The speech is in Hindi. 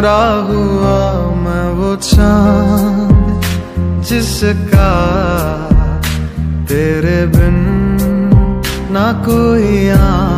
गुमराह हुआ मैं वो चांद जिसका तेरे बिन ना कोई